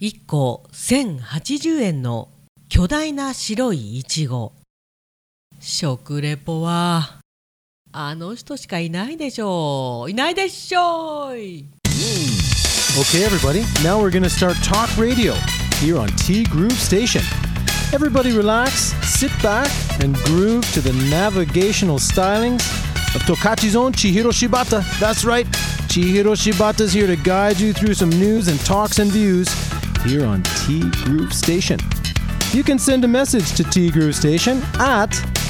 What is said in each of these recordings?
1個1080円の巨大な白いイチゴ。食レポはあの人しかいないでしょう。いないでしょう。 Okay, everybody, now we're going to start talk radio here on T Groove Station. Everybody relax, sit back, and groove to the navigational stylings of Tokachi's own Chihiro Shibata. That's right, Chihiro Shibata's here to guide you through some news and talks and views here on T Groove Station. You can send a message to T Groove Station at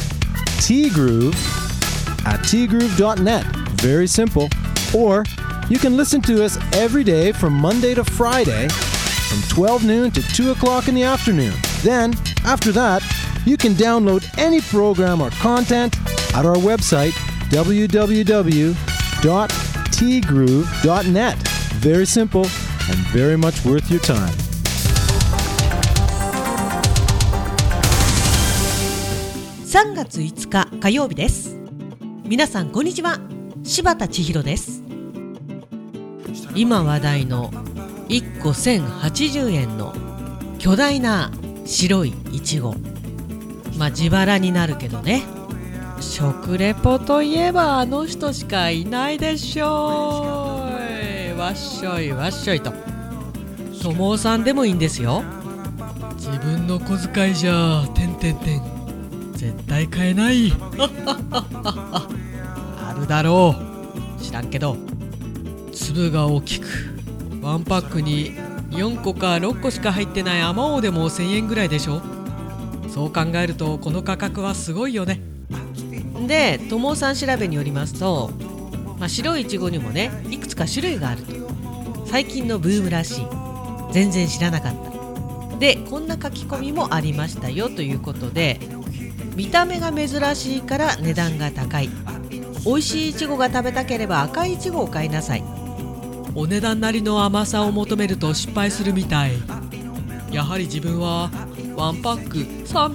tgroove@tgroove.net. Very simple. Or you can listen to us every day from Monday to Friday from 12 noon to 2 o'clock in the afternoon. Then, after that, you can download any program or content at our website, www.tgroove.net. Very simple and very much worth your time. 3月5日火曜日です。皆さんこんにちは。柴田千尋です。今話題の1個1080円の巨大な白いイチゴ。自腹になるけどね。食レポといえばあの人しかいないでしょう。わっしょいわっしょいと。友さんでもいいんですよ。自分の小遣いじゃ絶対買えないあるだろう。知らんけど粒が大きくワンパックに4個か6個しか入ってないあまおうでも1000円ぐらいでしょ。そう考えるとこの価格はすごいよね。で、友さん調べによりますと、白いイチゴにもねいくつか種類があると。最近のブームらしい。全然知らなかった。で、こんな書き込みもありましたよということで、見た目が珍しいから値段が高い。美味しいイチゴが食べたければ赤いイチゴを買いなさい。お値段なりの甘さを求めると失敗するみたい。やはり自分はワンパック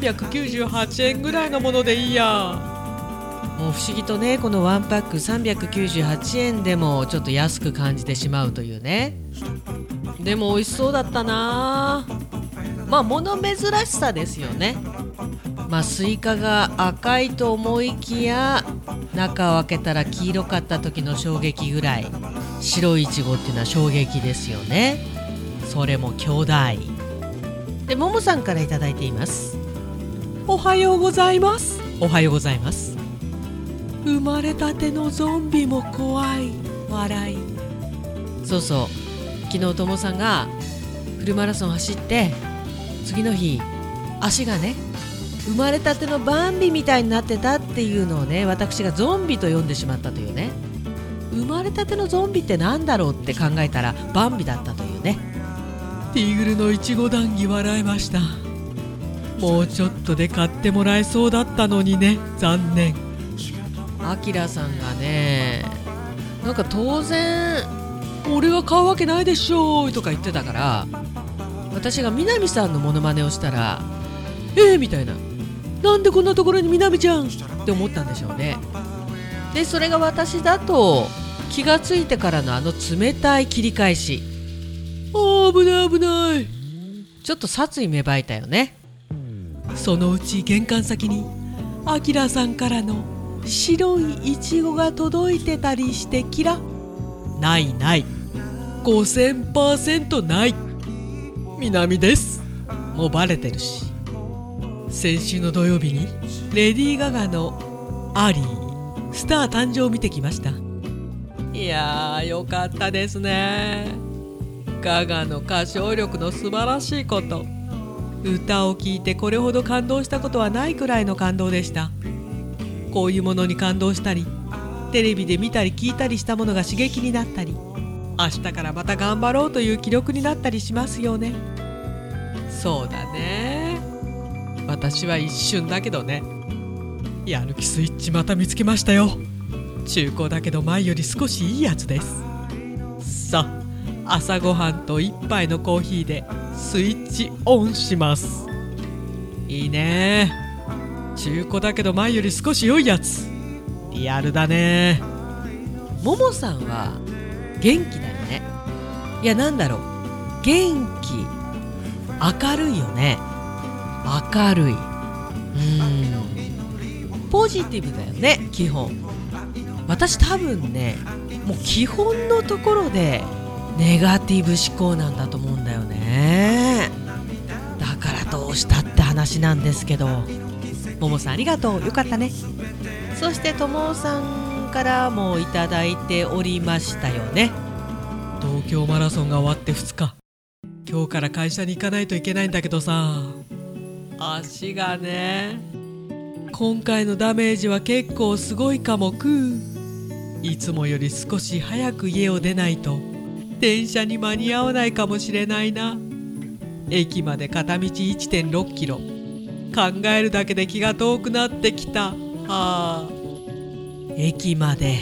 398円ぐらいのものでいいや。もう不思議とね、このワンパック398円でもちょっと安く感じてしまうというね。でも美味しそうだったな。物珍しさですよね。スイカが赤いと思いきや中を開けたら黄色かった時の衝撃ぐらい白いイチゴっていうのは衝撃ですよね。それも巨大で、ももさんからいただいています。おはようございます。おはようございます。生まれたてのゾンビも怖い笑い。そうそう、昨日ともさんがフルマラソン走って次の日足がね生まれたてのバンビみたいになってたっていうのをね、私がゾンビと呼んでしまったというね。生まれたてのゾンビってなんだろうって考えたらバンビだったというね。ティーグルのいちご談義笑いました。もうちょっとで買ってもらえそうだったのにね、残念。アキラさんがね、なんか当然俺が買うわけないでしょとか言ってたから、私が南さんのモノマネをしたらみたいな、なんでこんなところに南ちゃんって思ったんでしょうね。で、それが私だと気がついてからのあの冷たい切り返し、危ない危ない、ちょっと殺意芽生えたよね。そのうち玄関先にアキラさんからの白いイチゴが届いてたりしてキラない 5000% ない。南です。もうバレてるし。先週の土曜日にレディー・ガガのアリースター誕生を見てきました。いやー、よかったですね。ガガの歌唱力の素晴らしいこと、歌を聴いてこれほど感動したことはないくらいの感動でした。こういうものに感動したり、テレビで見たり聞いたりしたものが刺激になったり、明日からまた頑張ろうという気力になったりしますよね。そうだね。私は一瞬だけどね。やる気スイッチまた見つけましたよ。中古だけど前より少しいいやつです。さあ、朝ごはんと一杯のコーヒーでスイッチオンします。いいね。中古だけど前より少し良いやつ。リアルだね。ももさんは元気だよね。いや、なんだろう、元気明るいよね。明るい。ポジティブだよね、基本。私多分ね、もう基本のところでネガティブ思考なんだと思うんだよね。だからどうしたって話なんですけど。ももさんありがとう、よかったね。そしてともさんからもいただいておりましたよね。東京マラソンが終わって2日、今日から会社に行かないといけないんだけどさ、足がね、今回のダメージは結構すごいかも。いつもより少し早く家を出ないと電車に間に合わないかもしれないな。駅まで片道 1.6 キロ、考えるだけで気が遠くなってきた。駅まで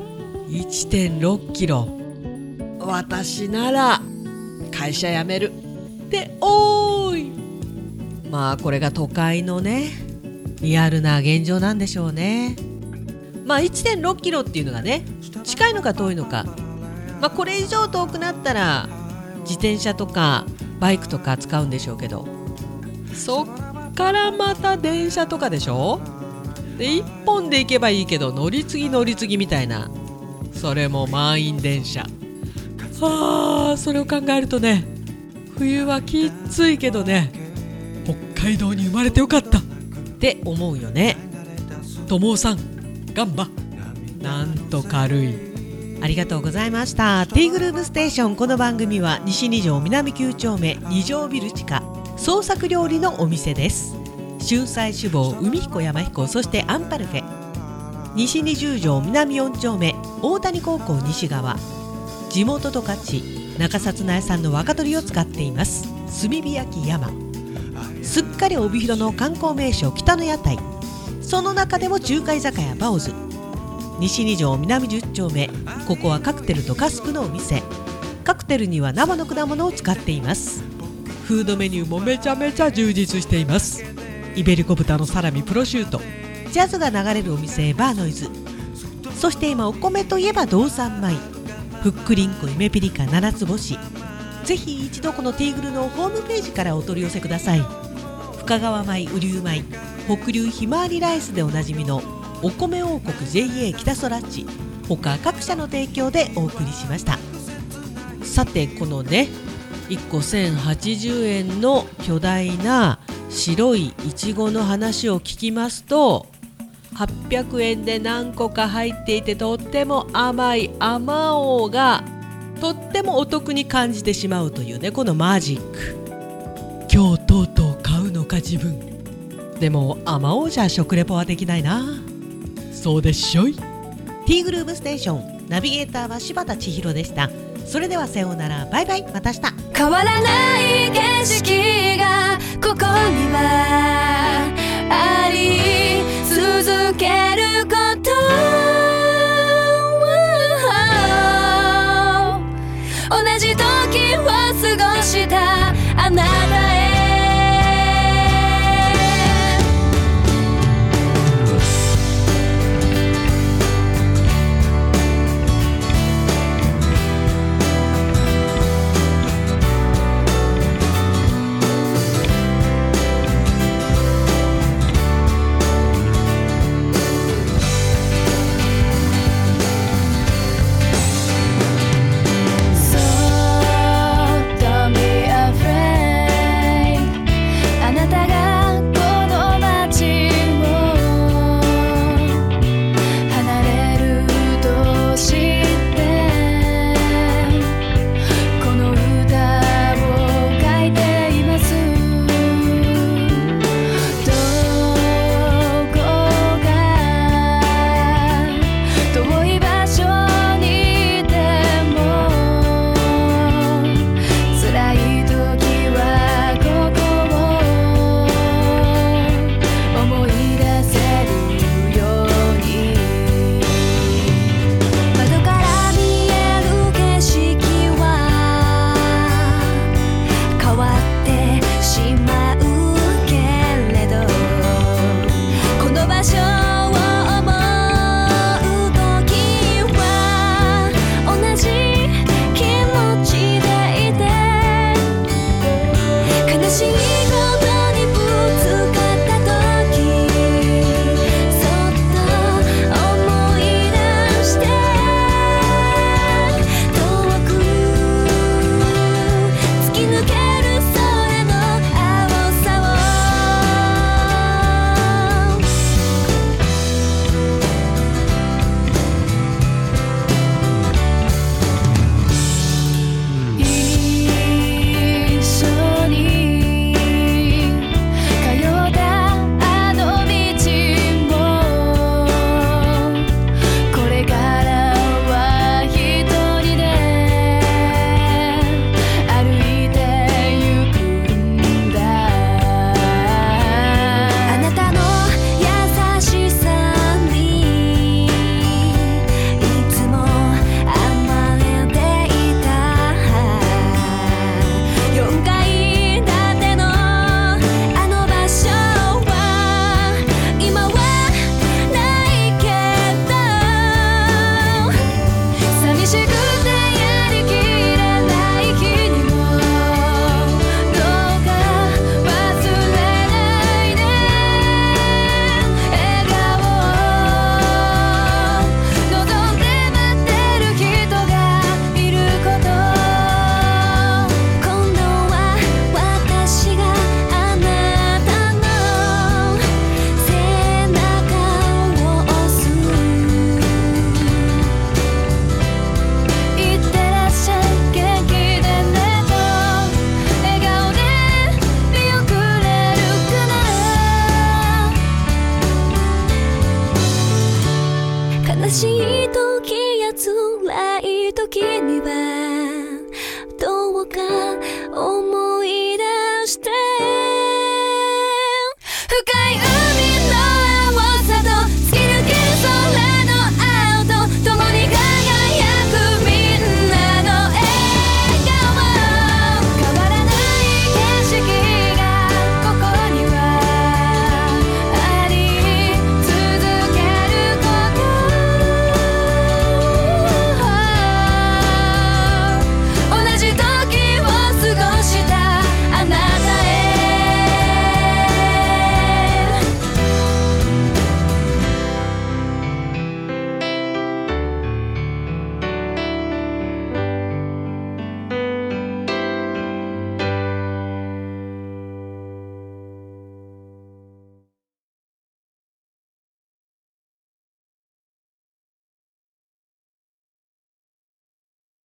1.6 キロ、私なら会社辞めるっておーい。まあこれが都会のね、リアルな現状なんでしょうね。まあ 1.6 キロっていうのがね、近いのか遠いのか、まあこれ以上遠くなったら自転車とかバイクとか使うんでしょうけど、そっからまた電車とかでしょ。で1本で行けばいいけど、乗り継ぎみたいな、それも満員電車。それを考えるとね、冬はきっついけどね、北海道に生まれてよかったって思うよね。ともさんガンバ、なんと軽い。ありがとうございました。ティーグルーヴステーション。この番組は西2条南9丁目2条ビル地下創作料理のお店です。春菜志望、海彦山彦、そしてアンパルフェ。西20条南4丁目大谷高校西側、地元十勝中札内産の若鶏を使っています炭火焼き山。すっかり帯広の観光名所北の屋台、その中でも中華居酒屋バオズ。西2条南10丁目、ここはカクテルとカスクのお店。カクテルには生の果物を使っています。フードメニューもめちゃめちゃ充実しています。イベリコ豚のサラミ、プロシュート、ジャズが流れるお店バーノイズ。そして今お米といえば道産米、ふっくりんこ夢ピリカ7つ星。ぜひ一度このティーグルのホームページからお取り寄せください。深川米、雨竜米、北流ひまわりライスでおなじみのお米王国 JA 北空地、他各社の提供でお送りしました。さてこのね、1個1080円の巨大な白いいちごの話を聞きますと、800円で何個か入っていてとっても甘いあまおうがとってもお得に感じてしまうというね、このマジック。今日とうとう買うのか自分。でもあまおうじゃ食レポはできないな。そうでっしょい。ティーグルーヴステーション、ナビゲーターは柴田千尋でした。それではさようなら、バイバイ、また明日。 変わらない景色がここにはあり続けること、同じ時を過ごしたあなたへ。Don't be afraid しいことにぶつかった時そっと思い出して遠く突き抜ける空の青さを一緒に通ったあの道もこれからは一人で歩いてゆくんだあなたの優しさにいつも甘えていた4階建てのあの場所は今はないけど寂しくてやりきれない日にもどうか忘れないで笑顔望んで待ってる人がいること今度は私があなたの背中を押すいってらっしゃい元気でねと笑顔で見送れるかな悲しい時や辛い時